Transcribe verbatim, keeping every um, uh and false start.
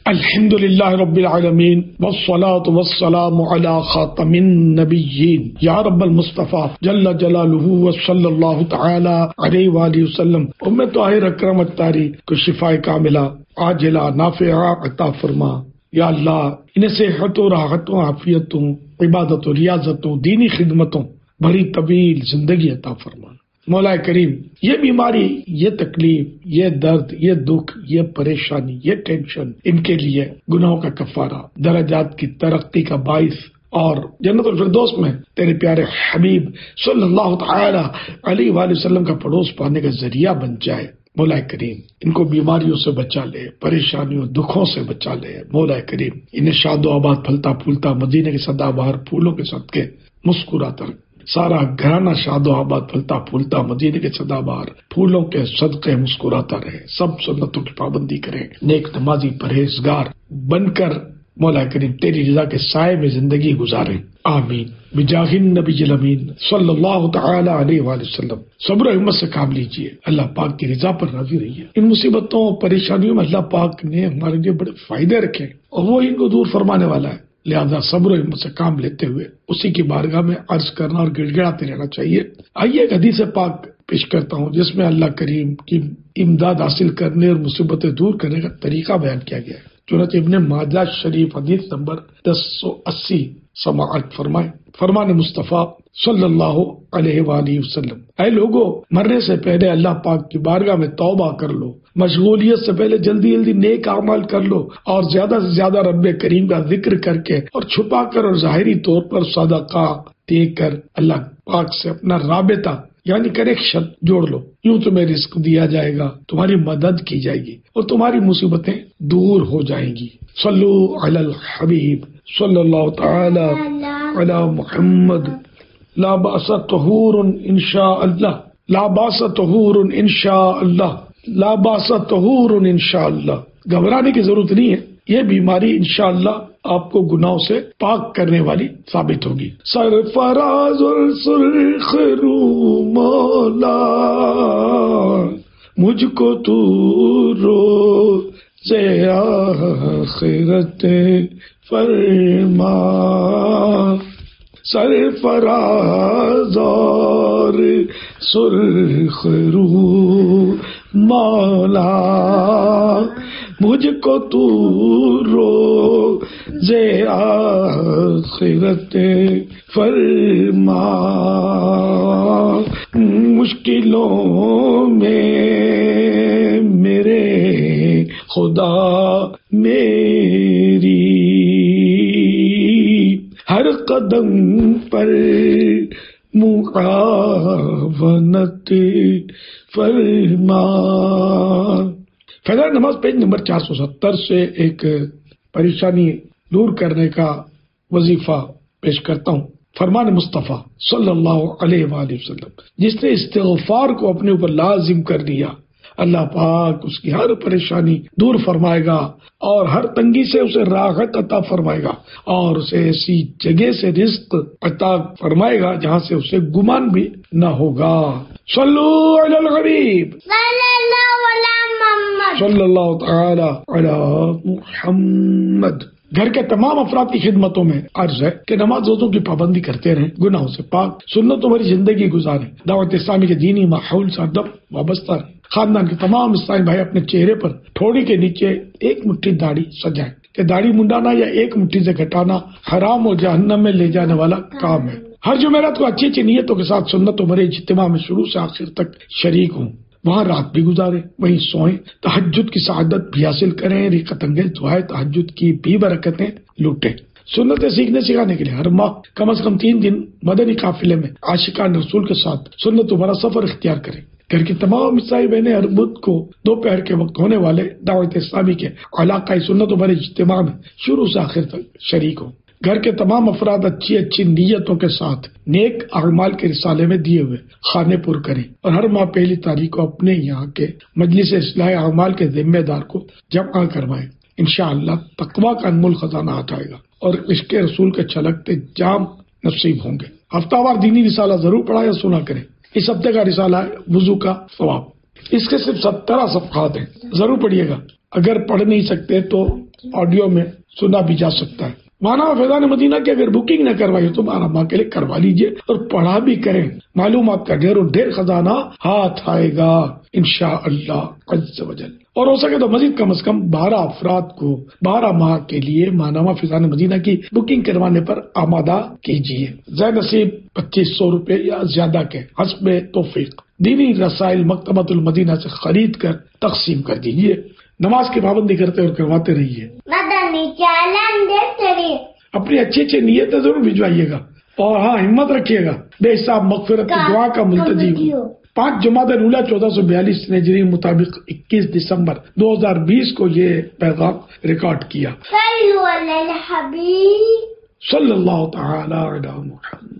الحمد للہ رب العالمین والصلاة والسلام علی خاتم النبیین یا رب المصطفیٰ جل جلالہ وصلی اللہ تعالی علیہ وآلہ وسلم۔ امت طاہر اکرم الطاہری کو شفاء کاملہ عاجلہ نافعہ عطا فرما۔ یا اللہ انہیں صحت و راحت و عافیتوں، عبادت و ریاضتوں، دینی خدمتوں بھری طویل زندگی عطا فرما۔ مولا کریم، یہ بیماری، یہ تکلیف، یہ درد، یہ دکھ، یہ پریشانی، یہ ٹینشن، ان کے لیے گناہوں کا کفارہ، درجات کی ترقی کا باعث اور جنت الفردوس میں تیرے پیارے حبیب صلی اللہ تعالی علیہ وآلہ وسلم کا پڑوس پانے کا ذریعہ بن جائے۔ مولا کریم ان کو بیماریوں سے بچا لے، پریشانیوں دکھوں سے بچا لے۔ مولا کریم انہیں شاد و آباد پھلتا پھولتا مدینے کے سدا بہار پھولوں کے صدقے مسکراتا رکھ۔ سارا گھرانہ شاد و آباد پھلتا پھولتا مدینے کے سدا بہار پھولوں کے صدقے مسکراتا رہے۔ سب سنتوں کی پابندی کریں، نیک نمازی پرہیزگار بن کر مولا کریم تیری رضا کے سائے میں زندگی گزاریں۔ آمین بجاہ النبی الامین صلی اللہ تعالی علیہ وآلہ وسلم۔ صبر و ہمت سے کام لیجیے، اللہ پاک کی رضا پر راضی رہیے۔ ان مصیبتوں پریشانیوں میں اللہ پاک نے ہمارے لیے بڑے فائدے رکھے اور وہ ان کو دور فرمانے والا ہے، لہذا صبر و ہمت سے کام لیتے ہوئے اسی کی بارگاہ میں عرض کرنا اور گڑ گڑاتے رہنا چاہیے۔ آئیے ایک حدیث پاک پیش کرتا ہوں جس میں اللہ کریم کی امداد حاصل کرنے اور مصیبتیں دور کرنے کا طریقہ بیان کیا گیا ہے۔ چنانچہ ابن ماجہ شریف حدیث نمبر دس سو اسی سماعت فرمائے۔ فرمان مصطفیٰ صلی اللہ علیہ وآلہ وسلم، اے لوگو، مرنے سے پہلے اللہ پاک کی بارگاہ میں توبہ کر لو، مشغولیت سے پہلے جلدی جلدی نیک اعمال کر لو اور زیادہ سے زیادہ رب کریم کا ذکر کر کے اور چھپا کر اور ظاہری طور پر صدقہ دے کر اللہ پاک سے اپنا رابطہ یعنی کنیکشن جوڑ لو۔ یوں تمہیں رزق دیا جائے گا، تمہاری مدد کی جائے گی اور تمہاری مصیبتیں دور ہو جائیں گی۔ صلو علی الحبیب صلی اللہ تعالی علی محمد۔ لا باس طہور انشاء اللہ، لا باس طہور انشاء اللہ، لا باس طہور انشاء اللہ۔ گھبرانے کی ضرورت نہیں ہے، یہ بیماری انشاءاللہ آپ کو گناہوں سے پاک کرنے والی ثابت ہوگی۔ سرفراز السرخ رو مولا مجھ کو تو روز آخرت فرما، سرفراز اور سرخ رو مولا مجھ کو تو روز آخرت فرما، مشکلوں میں میرے خدا میری ہر قدم پر معاونت فرما۔ فجر نماز پیج نمبر چار سو ستر سے ایک پریشانی دور کرنے کا وظیفہ پیش کرتا ہوں۔ فرمان مصطفیٰ صلی اللہ علیہ وآلہ وسلم، جس نے استغفار کو اپنے اوپر لازم کر لیا، اللہ پاک اس کی ہر پریشانی دور فرمائے گا اور ہر تنگی سے اسے راحت عطا فرمائے گا اور اسے ایسی جگہ سے رزق عطا فرمائے گا جہاں سے اسے گمان بھی نہ ہوگا۔ صلو علی الحبیب صلی اللہ تعالی علی محمد۔ گھر کے تمام افراد کی خدمتوں میں عرض ہے کہ نماز روزوں کی پابندی کرتے رہیں، گناہوں سے پاک سنتوں بھری زندگی گزاریں، دعوت اسلامی کے دینی ماحول سے ادب وابستہ رہیں۔ خاندان کے تمام اسلامی بھائی اپنے چہرے پر ٹھوڑی کے نیچے ایک مٹھی داڑھی سجائیں کہ داڑھی منڈانا یا ایک مٹھی سے گھٹانا حرام و جہنم میں لے جانے والا کام ہے۔ ہر جمعرات کو اچھی اچھی نیتوں کے ساتھ سنتوں بھرے اجتماع میں شروع سے آخر تک شریک ہوں، وہاں رات بھی گزاریں، وہیں سوئیں، تہجد کی سعادت بھی حاصل کریں، رقت انگیز دعائیں تہجد کی بھی برکتیں لوٹیں۔ سنتیں سیکھنے سکھانے کے لیے ہر ماہ کم از کم تین دن مدنی قافلے میں عاشقان رسول کے ساتھ سنتوں بھرا سفر اختیار کریں۔ گھر کی تمام عیسائی بہنیں ہر بدھ کو دوپہر کے وقت ہونے والے دعوت اسلامی کے علاقائی سنتوں بھرے اجتماع میں شروع سے آخر تک شریک ہوں۔ گھر کے تمام افراد اچھی اچھی نیتوں کے ساتھ نیک اعمال کے رسالے میں دیے ہوئے خانے پر کریں اور ہر ماہ پہلی تاریخ کو اپنے یہاں کے مجلس اصلاح اعمال کے ذمہ دار کو جمع کروائیں۔ انشاءاللہ تقویٰ کا انمول خزانہ آ جائے گا اور عشق رسول کے چھلکتے جام نصیب ہوں گے۔ ہفتہ وار دینی رسالہ ضرور پڑھا یا سنا کریں۔ اس ہفتے کا رسالہ ہے وضو کا ثواب، اس کے صرف سترہ صفحات ہیں، ضرور پڑھیے گا۔ اگر پڑھ نہیں سکتے تو آڈیو میں سنا بھی جا سکتا ہے۔ مانا فیضان مدینہ کی اگر بکنگ نہ کروائی تو مانا کے لیے کروا لیجئے اور پڑھا بھی کریں، معلومات کا ڈھیر و ڈھیر خزانہ ہاتھ آئے گا انشاءاللہ عز و جل۔ اور ہو سکے تو مزید کم از کم بارہ افراد کو بارہ ماہ کے لیے ماہنامہ فیضان مدینہ کی بکنگ کروانے پر آمادہ کیجیے۔ زیر نصیب پچیس سو روپے یا زیادہ کے حسب توفیق دینی رسائل مکتبۃ المدینہ سے خرید کر تقسیم کر دیجیے۔ نماز کی پابندی کرتے اور کرواتے رہیے۔ مدنی چینل دیکھتے رہیے۔ اپنی اچھی اچھی نیتیں ضرور بھجوائیے گا اور ہاں ہمت رکھیے گا۔ بے حساب مغفرت کی دعا کا ملتجی ہوں۔ پانچ جمادی الاولیٰ چودہ سو بیالیس ہجری مطابق اکیس دسمبر دو ہزار بیس کو یہ پیغام ریکارڈ کیا۔ صلو علی الحبیب صلی اللہ تعالی علی محمد۔